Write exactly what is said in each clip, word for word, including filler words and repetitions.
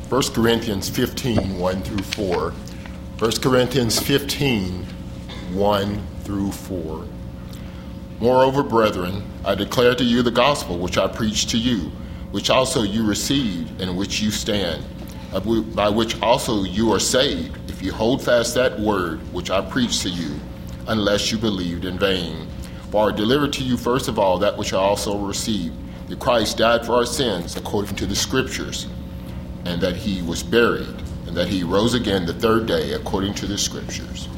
First Corinthians fifteen, one through four. First Corinthians fifteen, one through four. Moreover, brethren, I declare to you the gospel which I preached to you, which also you received, and which you stand, by which also you are saved, if you hold fast that word which I preached to you, unless you believed in vain. For I delivered to you first of all that which I also received, that Christ died for our sins according to the Scriptures, and that he was buried, and that he rose again the third day according to the Scriptures.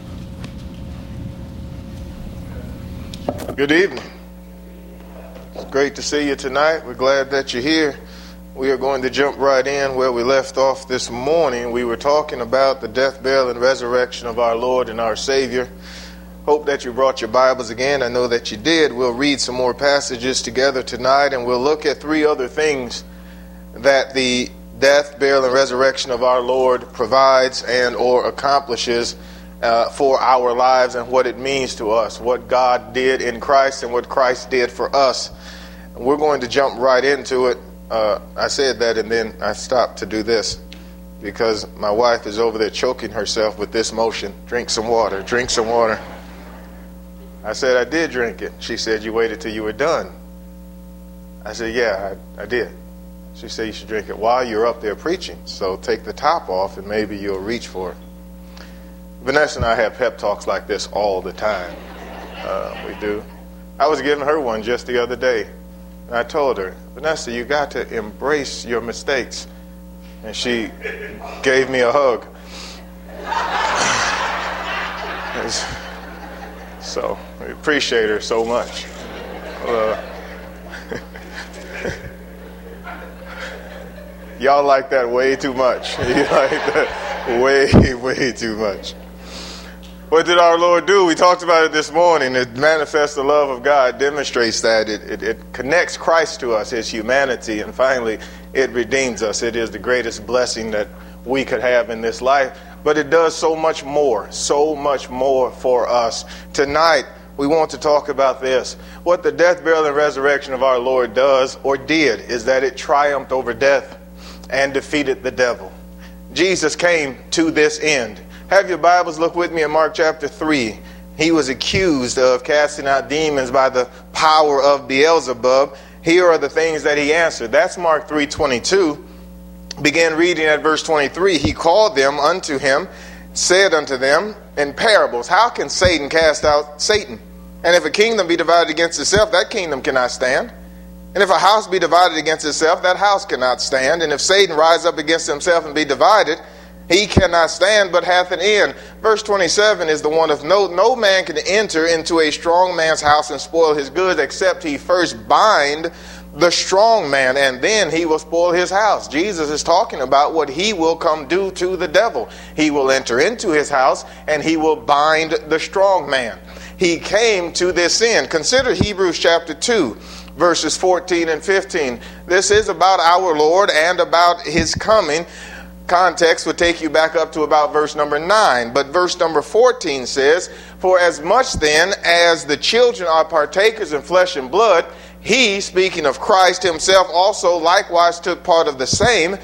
Good evening. It's great to see you tonight. We're glad that you're here. We are going to jump right in where we left off this morning. We were talking about the death, burial, and resurrection of our Lord and our Savior. Hope that you brought your Bibles again. I know that you did. We'll read some more passages together tonight, and we'll look at three other things that the death, burial, and resurrection of our Lord provides and or accomplishes uh, for our lives, and what it means to us, what God did in Christ and what Christ did for us. And we're going to jump right into it. Uh, I said that and then I stopped to do this because my wife is over there choking herself with this motion. Drink some water, drink some water. I said, I did drink it. She said, you waited till you were done. I said, yeah, I, I did. She said, you should drink it while you're up there preaching. So take the top off and maybe you'll reach for it. Vanessa and I have pep talks like this all the time. Uh, we do. I was giving her one just the other day. And I told her, Vanessa, you got to embrace your mistakes. And she gave me a hug. So, we appreciate her so much. Uh, y'all like that way too much. You like that way, way too much. What did our Lord do? We talked about it this morning. It manifests the love of God, demonstrates that. It, it, it connects Christ to us, his humanity, and finally, it redeems us. It is the greatest blessing that we could have in this life. But it does so much more, so much more for us. Tonight, we want to talk about this. What the death, burial, and resurrection of our Lord does, or did, is that it triumphed over death and defeated the devil. Jesus came to this end. Have your Bibles look with me in Mark chapter three. He was accused of casting out demons by the power of Beelzebub. Here are the things that he answered. That's Mark three twenty-two. Begin reading at verse twenty-three. He called them unto him, said unto them in parables, how can Satan cast out Satan? And if a kingdom be divided against itself, that kingdom cannot stand. And if a house be divided against itself, that house cannot stand. And if Satan rise up against himself and be divided, he cannot stand, but hath an end. Verse twenty-seven is the one of note. No man can enter into a strong man's house and spoil his goods, except he first bind the strong man, and then he will spoil his house. Jesus is talking about what he will come do to the devil. He will enter into his house, and he will bind the strong man. He came to this end. Consider Hebrews chapter two, verses fourteen and fifteen. This is about our Lord and about his coming. Context would take you back up to about verse number nine. But verse number fourteen says, for as much then as the children are partakers in flesh and blood, he, speaking of Christ himself, also likewise took part of the same,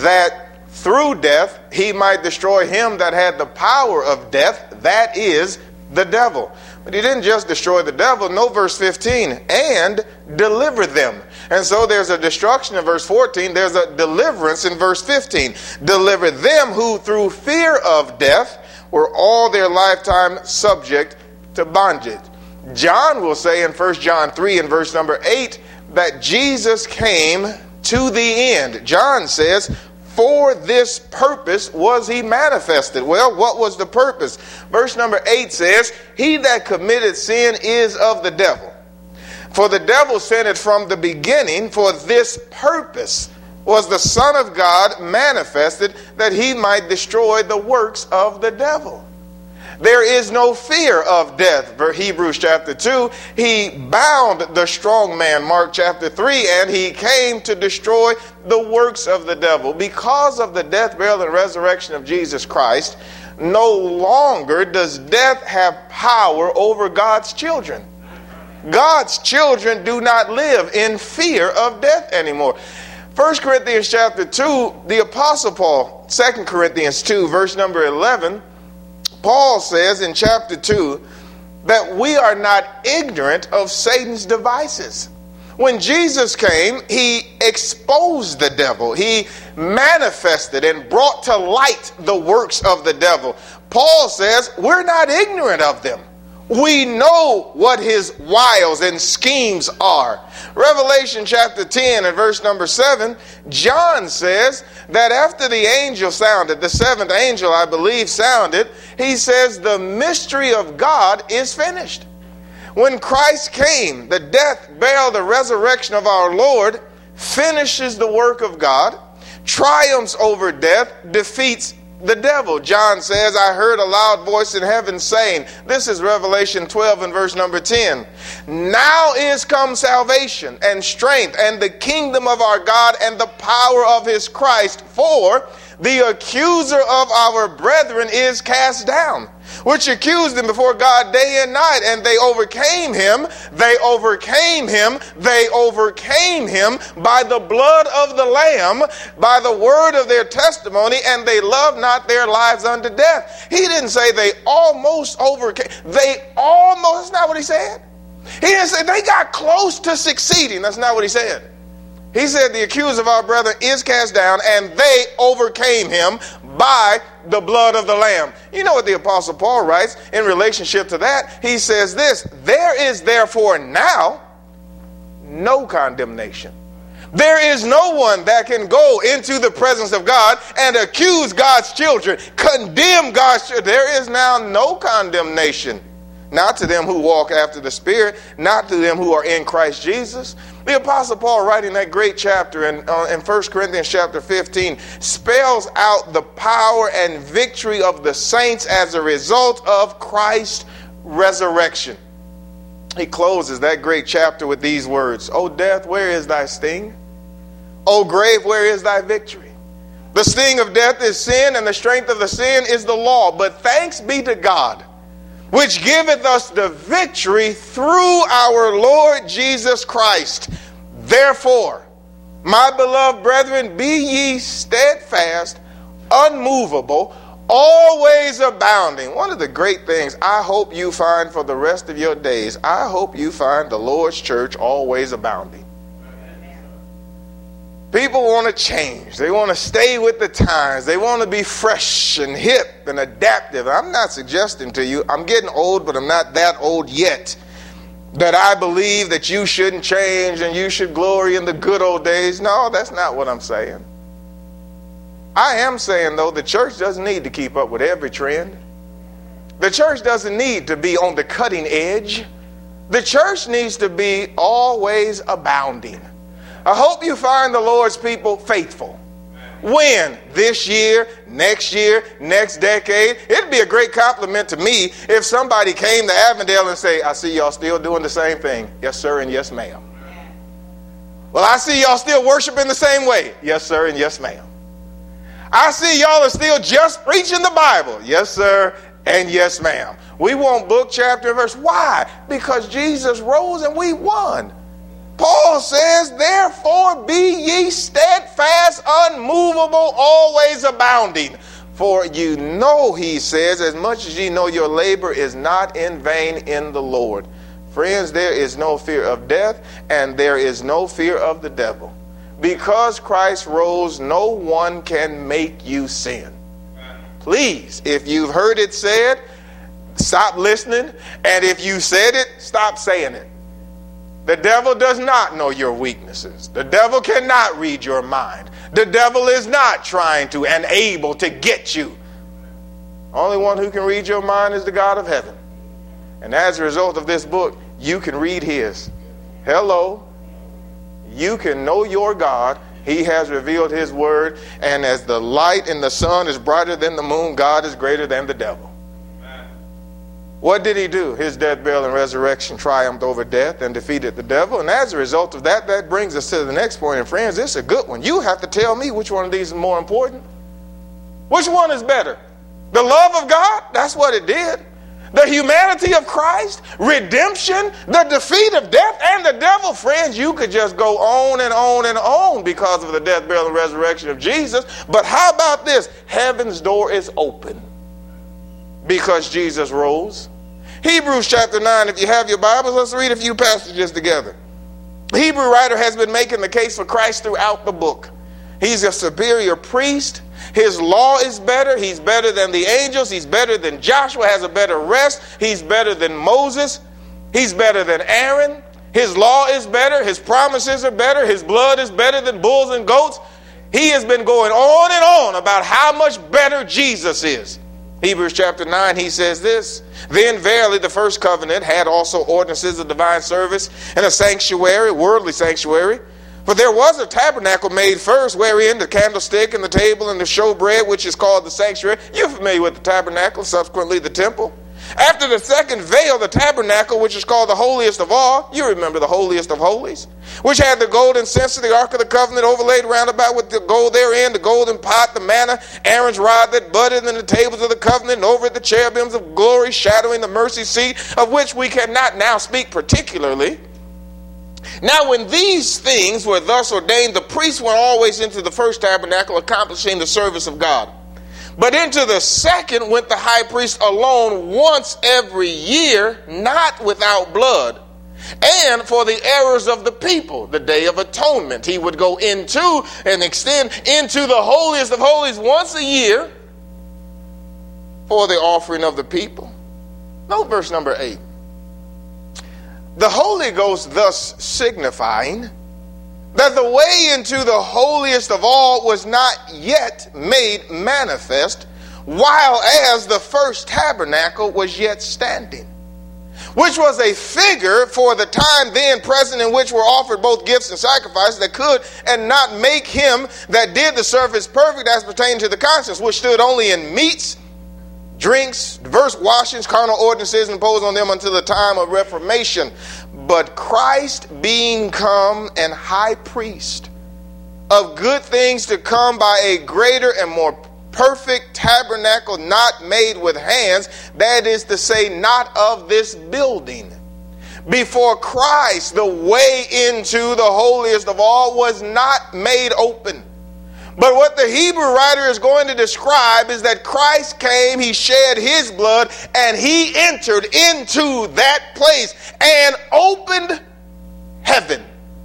that through death he might destroy him that had the power of death, that is, the devil. But he didn't just destroy the devil. No, verse fifteen, and deliver them. And so there's a destruction in verse fourteen. There's a deliverance in verse fifteen. Deliver them who through fear of death were all their lifetime subject to bondage. John will say in First John three and verse number eight that Jesus came to the end. John says, for this purpose was he manifested. Well, what was the purpose? Verse number eight says, he that committed sin is of the devil. For the devil sinned from the beginning. For this purpose was the Son of God manifested, that he might destroy the works of the devil. There is no fear of death. For Hebrews chapter two, he bound the strong man, Mark chapter three, and he came to destroy the works of the devil. Because of the death, burial, and resurrection of Jesus Christ, no longer does death have power over God's children. God's children do not live in fear of death anymore. First Corinthians chapter two, the Apostle Paul, Second Corinthians two, verse number eleven, Paul says in chapter two that we are not ignorant of Satan's devices. When Jesus came, he exposed the devil. He manifested and brought to light the works of the devil. Paul says we're not ignorant of them. We know what his wiles and schemes are. Revelation chapter ten and verse number seven, John says that after the angel sounded, the seventh angel, I believe, sounded, he says the mystery of God is finished. When Christ came, the death, burial, the resurrection of our Lord finishes the work of God, triumphs over death, defeats the devil. John says, I heard a loud voice in heaven saying, this is Revelation twelve and verse number ten. Now is come salvation and strength and the kingdom of our God and the power of his Christ, for the accuser of our brethren is cast down, which accused them before God day and night, and they overcame him. They overcame him. They overcame him by the blood of the Lamb, by the word of their testimony, and they loved not their lives unto death. He didn't say they almost overcame. They almost, that's not what he said. He didn't say they got close to succeeding. That's not what he said. He said the accuser of our brethren is cast down, and they overcame him by the blood of the Lamb. You know what the Apostle Paul writes in relationship to that? He says this, there is therefore now no condemnation. There is no one that can go into the presence of God and accuse God's children, condemn God's children. There is now no condemnation. Not to them who walk after the Spirit, not to them who are in Christ Jesus. The Apostle Paul, writing that great chapter in, uh, in First Corinthians chapter fifteen, spells out the power and victory of the saints as a result of Christ's resurrection. He closes that great chapter with these words, O death, where is thy sting? O grave, where is thy victory? The sting of death is sin, and the strength of the sin is the law. But thanks be to God, which giveth us the victory through our Lord Jesus Christ. Therefore, my beloved brethren, be ye steadfast, unmovable, always abounding. One of the great things I hope you find for the rest of your days, I hope you find the Lord's church always abounding. People want to change. They want to stay with the times. They want to be fresh and hip and adaptive. I'm not suggesting to you, I'm getting old, but I'm not that old yet, that I believe that you shouldn't change and you should glory in the good old days. No, that's not what I'm saying. I am saying, though, the church doesn't need to keep up with every trend. The church doesn't need to be on the cutting edge. The church needs to be always abounding. I hope you find the Lord's people faithful. When? This year, next year, next decade. It'd be a great compliment to me if somebody came to Avondale and say, I see y'all still doing the same thing. Yes, sir, and yes, ma'am. Well, I see y'all still worshiping the same way. Yes, sir, and yes, ma'am. I see y'all are still just preaching the Bible. Yes, sir, and yes, ma'am. We want book, chapter, and verse. Why? Because Jesus rose and we won. Paul says, therefore be ye steadfast, unmovable, always abounding. For you know, he says, as much as ye know your labor is not in vain in the Lord. Friends, there is no fear of death, and there is no fear of the devil. Because Christ rose, no one can make you sin. Please, if you've heard it said, stop listening. And if you said it, stop saying it. The devil does not know your weaknesses. The devil cannot read your mind. The devil is not trying to and able to get you. Only one who can read your mind is the God of heaven. And as a result of this book, you can read his. Hello. You can know your God. He has revealed his word. And as the light in the sun is brighter than the moon, God is greater than the devil. What did he do? His death, burial, and resurrection triumphed over death and defeated the devil. And as a result of that, that brings us to the next point. And friends, this is a good one. You have to tell me which one of these is more important. Which one is better? The love of God? That's what it did. the humanity of Christ, redemption, the defeat of death and the devil. Friends, you could just go on and on and on because of the death, burial, and resurrection of Jesus. But how about this? Heaven's door is open because Jesus rose. Hebrews chapter nine, if you have your Bibles, let's read a few passages together. The Hebrew writer has been making the case for Christ throughout the book. He's a superior priest. His law is better. He's better than the angels. He's better than Joshua, has a better rest. He's better than Moses. He's better than Aaron. His law is better. His promises are better. His blood is better than bulls and goats. He has been going on and on about how much better Jesus is. Hebrews chapter nine, he says this, then verily the first covenant had also ordinances of divine service and a sanctuary, worldly sanctuary. For there was a tabernacle made first, wherein the candlestick and the table and the showbread, which is called the sanctuary. You're familiar with the tabernacle, subsequently the temple. After the second veil, the tabernacle, which is called the holiest of all. You remember the holiest of holies, which had the golden censer, the ark of the covenant, overlaid round about with the gold therein, the golden pot, the manna, Aaron's rod that budded, and the tables of the covenant, and over it the cherubims of glory, shadowing the mercy seat, of which we cannot now speak particularly. Now when these things were thus ordained, the priests went always into the first tabernacle, accomplishing the service of God. But into the second went the high priest alone once every year, not without blood. And for the errors of the people, the day of atonement, he would go into and extend into the holiest of holies once a year for the offering of the people. Note verse number eight. The Holy Ghost thus signifying that the way into the holiest of all was not yet made manifest, while as the first tabernacle was yet standing, which was a figure for the time then present, in which were offered both gifts and sacrifices that could and not make him that did the service perfect as pertaining to the conscience, which stood only in meats, drinks, diverse washings, carnal ordinances imposed on them until the time of Reformation. But Christ being come and high priest of good things to come by a greater and more perfect tabernacle, not made with hands, that is to say, not of this building. Before Christ, the way into the holiest of all was not made open. But what the Hebrew writer is going to describe is that Christ came, he shed his blood, and he entered into that place and opened heaven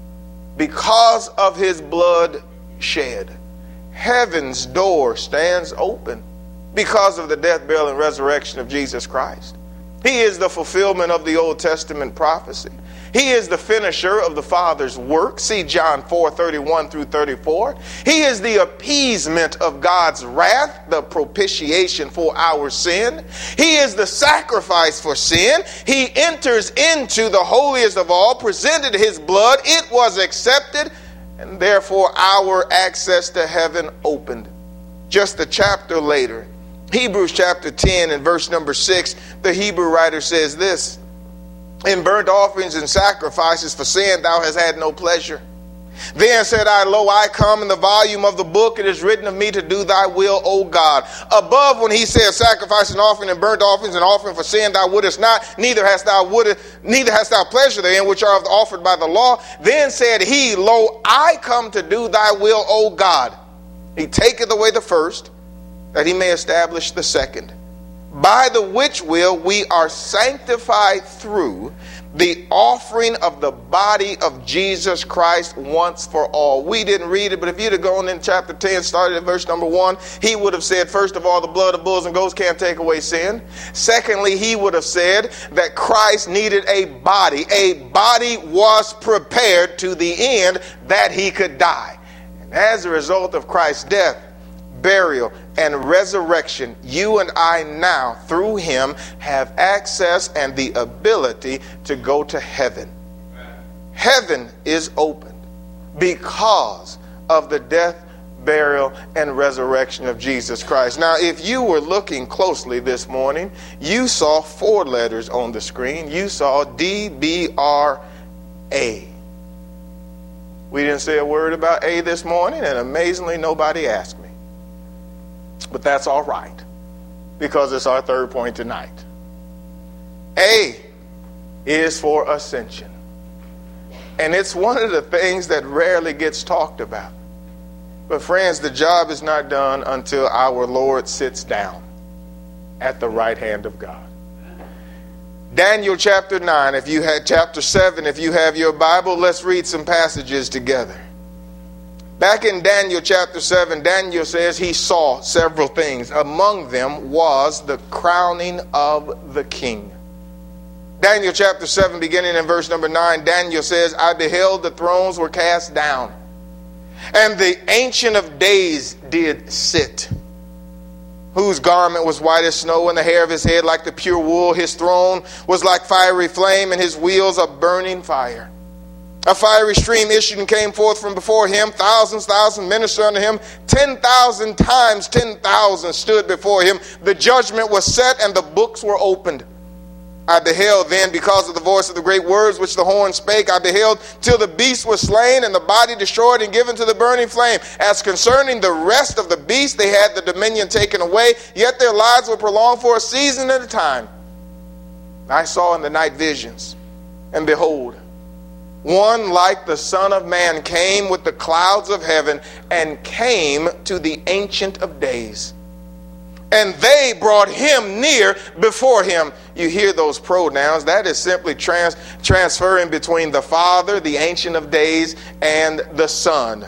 because of his blood shed. Heaven's door stands open because of the death, burial, and resurrection of Jesus Christ. He is the fulfillment of the Old Testament prophecy. He is the finisher of the Father's work. See John four, thirty-one through thirty-four. He is the appeasement of God's wrath, the propitiation for our sin. He is the sacrifice for sin. He enters into the holiest of all, presented his blood. It was accepted, and therefore our access to heaven opened. Just a chapter later, Hebrews chapter ten and verse number six, the Hebrew writer says this, in burnt offerings and sacrifices for sin thou hast had no pleasure. Then said I, lo, I come, in the volume of the book it is written of me to do thy will, O God. Above, when he said sacrifice and offering and burnt offerings and offering for sin thou wouldest not, neither hast thou would, neither hast thou pleasure therein, which are offered by the law. Then said he, lo, I come to do thy will, O God. He taketh away the first, that he may establish the second, by the which will we are sanctified through the offering of the body of Jesus Christ once for all. We didn't read it, but if you'd have gone in chapter ten, started at verse number one, he would have said, first of all, the blood of bulls and goats can't take away sin. Secondly, he would have said that Christ needed a body. A body was prepared to the end that he could die. And as a result of Christ's death, burial, and resurrection, you and I now, through him, have access and the ability to go to heaven. Heaven is opened because of the death, burial, and resurrection of Jesus Christ. Now, if you were looking closely this morning, you saw four letters on the screen. You saw D B R A. We didn't say a word about A this morning, and amazingly, nobody asked me. But that's all right, because it's our third point tonight. A is for ascension. And it's one of the things that rarely gets talked about. But friends, the job is not done until our Lord sits down at the right hand of God. Daniel chapter nine, if you had chapter seven, if you have your Bible, let's read some passages together. Back in Daniel chapter seven, Daniel says he saw several things. Among them was the crowning of the king. Daniel chapter seven, beginning in verse number nine, Daniel says, I beheld the thrones were cast down, and the Ancient of Days did sit, whose garment was white as snow, and the hair of his head like the pure wool. His throne was like fiery flame, and his wheels a burning fire. A fiery stream issued and came forth from before him. Thousands, thousands ministered unto him. Ten thousand times ten thousand stood before him. The judgment was set, and the books were opened. I beheld then, because of the voice of the great words which the horn spake, I beheld till the beast was slain, and the body destroyed and given to the burning flame. As concerning the rest of the beasts, they had the dominion taken away, yet their lives were prolonged for a season at a time. I saw in the night visions, and behold, one like the Son of Man came with the clouds of heaven, and came to the Ancient of Days. And they brought him near before him. You hear those pronouns. That is simply trans- transferring between the Father, the Ancient of Days, and the Son.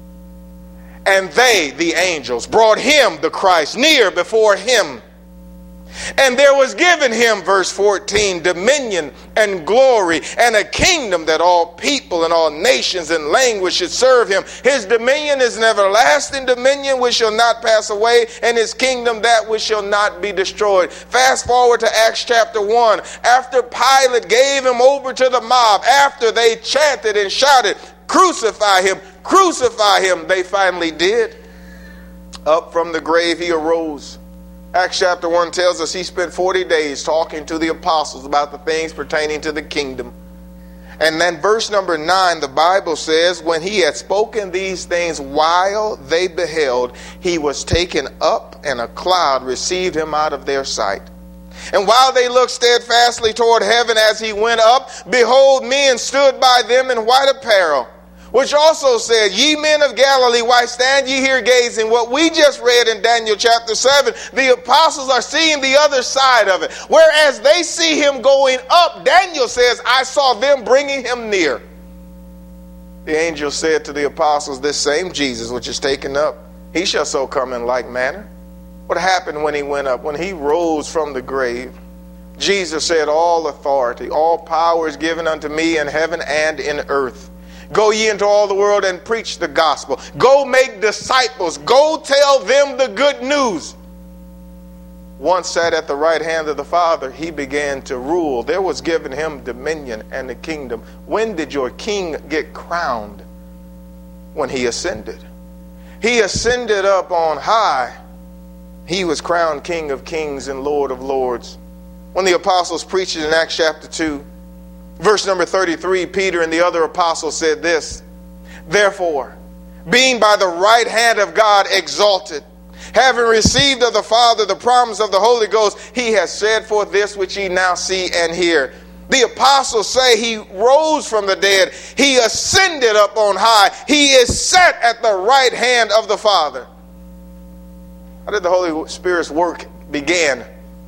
And they, the angels, brought him, the Christ, near before him. And there was given him, verse fourteen, dominion and glory and a kingdom that all people and all nations and languages should serve him. His dominion is an everlasting dominion which shall not pass away, and his kingdom that which shall not be destroyed. Fast forward to Acts chapter one. After Pilate gave him over to the mob, after they chanted and shouted, crucify him, crucify him, they finally did. Up from the grave he arose. Acts chapter one tells us he spent forty days talking to the apostles about the things pertaining to the kingdom. And then verse number nine, the Bible says, when he had spoken these things while they beheld, he was taken up, and a cloud received him out of their sight. And while they looked steadfastly toward heaven as he went up, behold, men stood by them in white apparel, which also said, ye men of Galilee, why stand ye here gazing? What we just read in Daniel chapter seven, the apostles are seeing the other side of it. Whereas they see him going up, Daniel says, I saw them bringing him near. The angel said to the apostles, this same Jesus which is taken up, he shall so come in like manner. What happened when he went up? When he rose from the grave, Jesus said, all authority, all power is given unto me in heaven and in earth. Go ye into all the world and preach the gospel. Go make disciples. Go tell them the good news. Once sat at the right hand of the Father, he began to rule. There was given him dominion and the kingdom. When did your king get crowned? When he ascended. He ascended up on high. He was crowned King of kings and Lord of lords. When the apostles preached in Acts chapter two, verse number thirty-three, Peter and the other apostles said this, therefore, being by the right hand of God exalted, having received of the Father the promise of the Holy Ghost, he has said forth this which ye now see and hear. The apostles say he rose from the dead. He ascended up on high. He is set at the right hand of the Father. How did the Holy Spirit's work begin?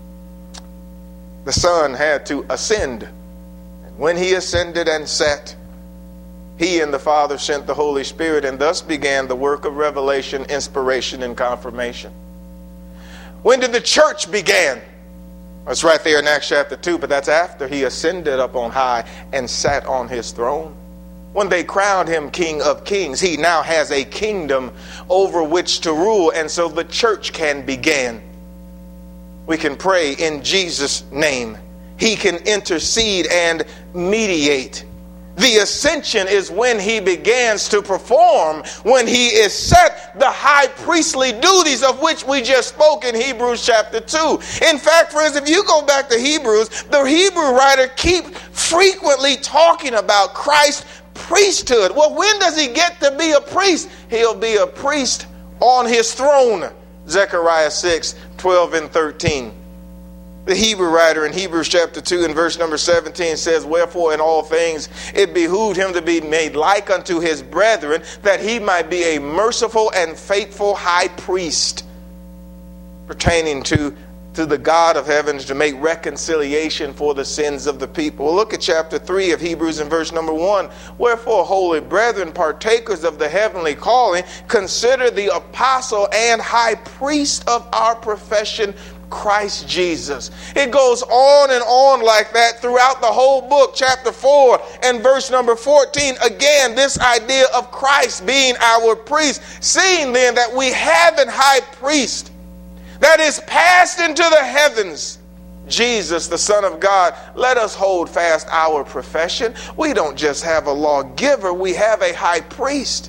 The Son had to ascend. When he ascended and sat, he and the Father sent the Holy Spirit, and thus began the work of revelation, inspiration, and confirmation. When did the church begin? It's right there in Acts chapter two, but that's after he ascended up on high and sat on his throne. When they crowned him King of Kings, he now has a kingdom over which to rule, and so the church can begin. We can pray in Jesus' name. He can intercede and mediate. The ascension is when he begins to perform, when he is set the high priestly duties of which we just spoke in Hebrews chapter two. In fact, friends, if you go back to Hebrews, the Hebrew writer keeps frequently talking about Christ's priesthood. Well, when does he get to be a priest? He'll be a priest on his throne. Zechariah six, twelve and thirteen. The Hebrew writer in Hebrews chapter two and verse number seventeen says, "Wherefore in all things it behooved him to be made like unto his brethren, that he might be a merciful and faithful high priest, pertaining to, to the God of heaven, to make reconciliation for the sins of the people." Well, look at chapter three of Hebrews in verse number one. "Wherefore, holy brethren, partakers of the heavenly calling, consider the apostle and high priest of our profession, Christ Jesus." It goes on and on like that throughout the whole book. Chapter four and verse number fourteen. Again, this idea of Christ being our priest. Seeing then that we have an high priest that is passed into the heavens, Jesus, the Son of God, let us hold fast our profession. We don't just have a lawgiver, we have a high priest.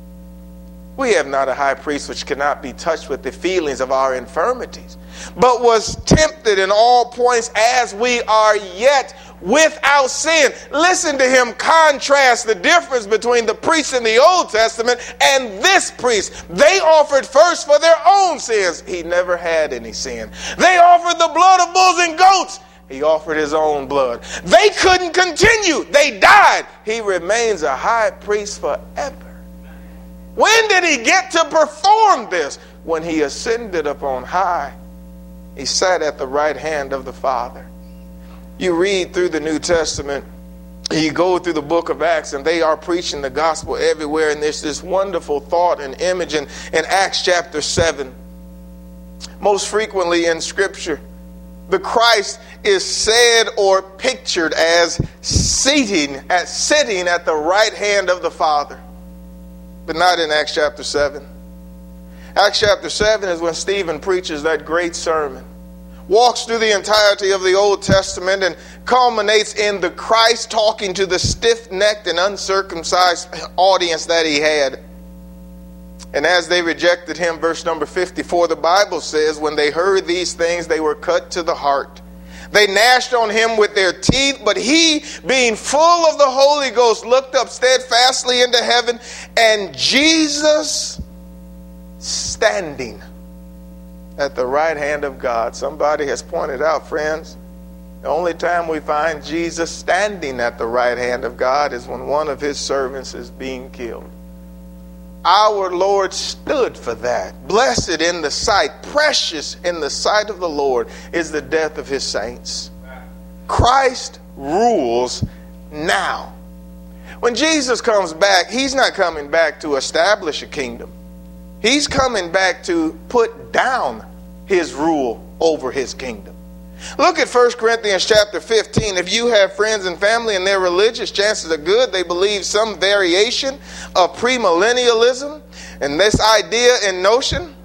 We have not a high priest which cannot be touched with the feelings of our infirmities, but was tempted in all points as we are, yet without sin. Listen to him contrast the difference between the priests in the Old Testament and this priest. They offered first for their own sins. He never had any sin. They offered the blood of bulls and goats. He offered his own blood. They couldn't continue. They died. He remains a high priest forever. When did he get to perform this? When he ascended up on high. He sat at the right hand of the Father. You read through the New Testament, you go through the book of Acts, and they are preaching the gospel everywhere. And there's this wonderful thought and image in, in Acts chapter seven. Most frequently in Scripture, the Christ is said or pictured as seating, as sitting at the right hand of the Father. But not in Acts chapter seven. Acts chapter seven is when Stephen preaches that great sermon, walks through the entirety of the Old Testament, and culminates in the Christ talking to the stiff-necked and uncircumcised audience that he had. And as they rejected him, verse number fifty-four, the Bible says, when they heard these things, they were cut to the heart. They gnashed on him with their teeth, but he, being full of the Holy Ghost, looked up steadfastly into heaven, and Jesus standing at the right hand of God. Somebody has pointed out, friends, the only time we find Jesus standing at the right hand of God is when one of his servants is being killed. Our Lord stood for that. Blessed in the sight, precious in the sight of the Lord is the death of his saints. Christ rules now. When Jesus comes back, he's not coming back to establish a kingdom. He's coming back to put down his rule over his kingdom. Look at First Corinthians chapter fifteen. If you have friends and family and they're religious, chances are good they believe some variation of premillennialism and this idea and notion.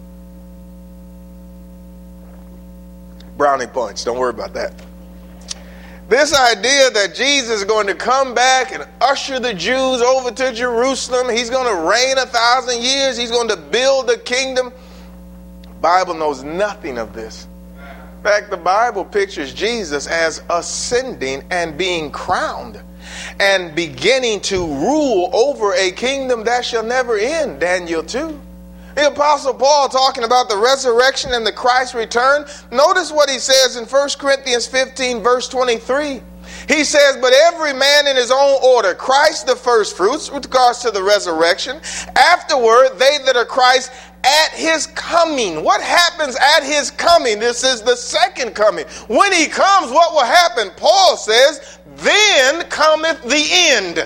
Brownie points, don't worry about that. This idea that Jesus is going to come back and usher the Jews over to Jerusalem. He's going to reign a thousand years. He's going to build the kingdom. The Bible knows nothing of this. In fact, the Bible pictures Jesus as ascending and being crowned and beginning to rule over a kingdom that shall never end. Daniel two. The Apostle Paul, talking about the resurrection and the Christ return, notice what he says in First Corinthians fifteen, verse twenty-three. He says, but every man in his own order, Christ the first fruits with regards to the resurrection. Afterward, they that are Christ at his coming. What happens at his coming? This is the second coming. When he comes, what will happen? Paul says, then cometh the end,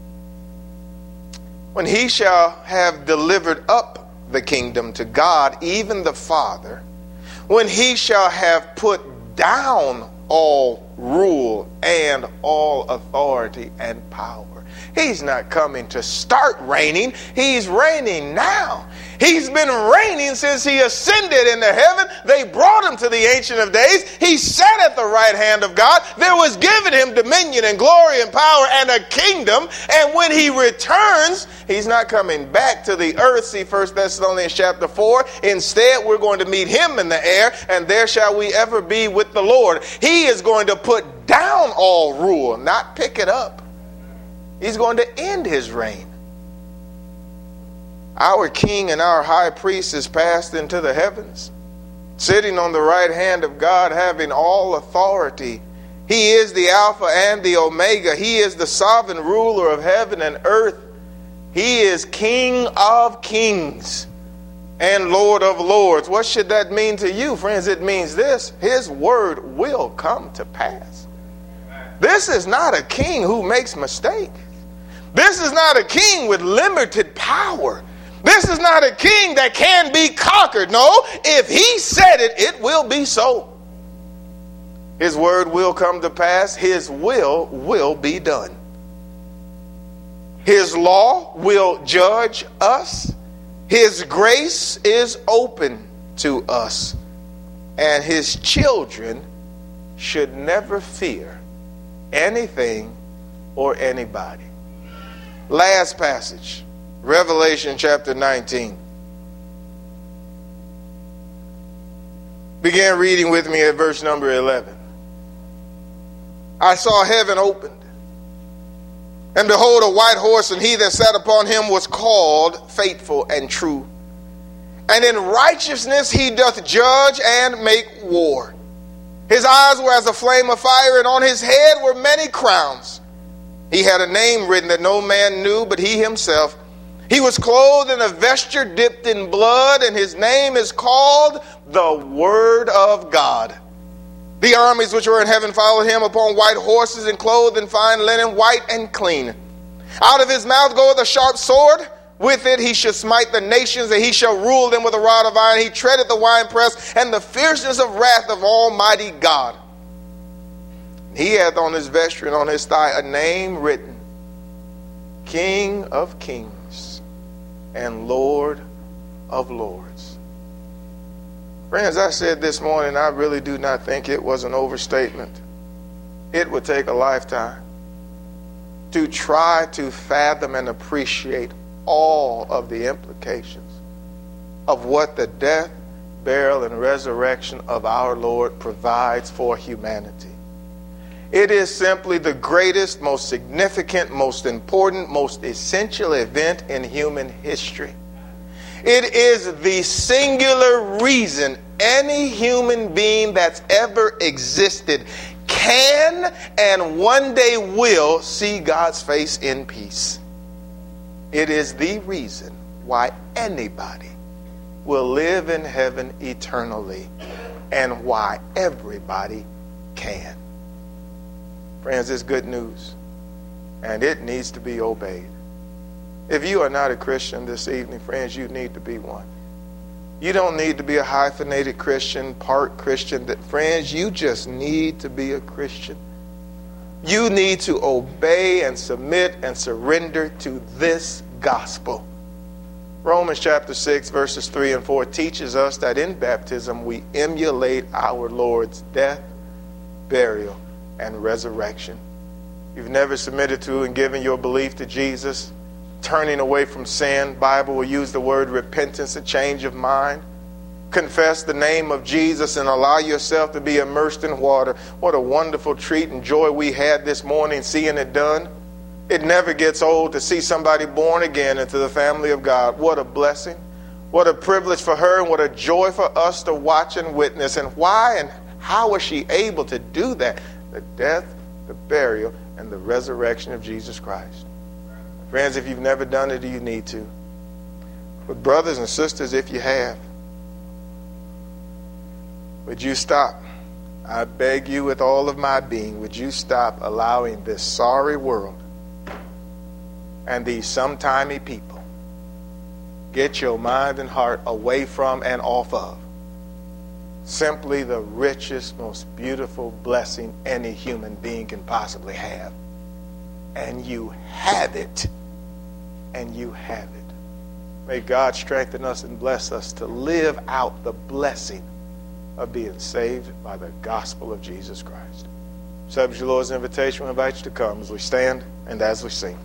when he shall have delivered up the kingdom to God, even the Father, when he shall have put down all rule and all authority and power. He's not coming to start reigning. He's reigning now. He's been reigning since he ascended into heaven. They brought him to the Ancient of Days. He sat at the right hand of God. There was given him dominion and glory and power and a kingdom. And when he returns, he's not coming back to the earth. See First Thessalonians chapter four. Instead, we're going to meet him in the air, and there shall we ever be with the Lord. He is going to put down all rule, not pick it up. He's going to end his reign. Our king and our high priest is passed into the heavens. sitting on the right hand of God, having all authority. He is the Alpha and the Omega. He is the sovereign ruler of heaven and earth. He is King of kings and Lord of lords. What should that mean to you, friends? It means this: his word will come to pass. This is not a king who makes mistakes. This is not a king with limited power. This is not a king that can be conquered. No, if he said it, it will be so. His word will come to pass. His will will be done. His law will judge us. His grace is open to us. And his children should never fear anything or anybody. Last passage, Revelation chapter nineteen. Begin reading with me at verse number eleven. I saw heaven opened, and behold, a white horse, and he that sat upon him was called Faithful and True. And in righteousness he doth judge and make war. His eyes were as a flame of fire, and on his head were many crowns. He had a name written that no man knew but he himself. He was clothed in a vesture dipped in blood, and his name is called the Word of God. The armies which were in heaven followed him upon white horses, and clothed in fine linen, white and clean. Out of his mouth goeth a sharp sword. With it he shall smite the nations, and he shall rule them with a rod of iron. He treadeth the winepress, and the fierceness of wrath of Almighty God. He hath on his vesture and on his thigh a name written, King of Kings and Lord of Lords. Friends, I said this morning, I really do not think it was an overstatement. It would take a lifetime to try to fathom and appreciate all of the implications of what the death, burial, and resurrection of our Lord provides for humanity. It is simply the greatest, most significant, most important, most essential event in human history. It is the singular reason any human being that's ever existed can and one day will see God's face in peace. It is the reason why anybody will live in heaven eternally, and why everybody can. Friends, it's good news, and it needs to be obeyed. If you are not a Christian this evening, friends, you need to be one. You don't need to be a hyphenated Christian, part Christian. That, friends, you just need to be a Christian. You need to obey and submit and surrender to this gospel. Romans chapter six, verses three and four teaches us that in baptism we emulate our Lord's death, burial, and resurrection. You've never submitted to and given your belief to Jesus, turning away from sin. Bible will use the word repentance, a change of mind. Confess the name of Jesus and allow yourself to be immersed in water. What a wonderful treat and joy we had this morning seeing it done. It never gets old to see somebody born again into the family of God. What a blessing. What a privilege for her, and what a joy for us to watch and witness. And why and how was she able to do that? The death, the burial, and the resurrection of Jesus Christ. Friends, if you've never done it, you need to. But brothers and sisters, if you have, would you stop? I beg you with all of my being, would you stop allowing this sorry world and these sometimey people get your mind and heart away from and off of simply the richest, most beautiful blessing any human being can possibly have. And you have it. And you have it. May God strengthen us and bless us to live out the blessing of being saved by the gospel of Jesus Christ. Subject to the Lord's invitation, we invite you to come as we stand and as we sing.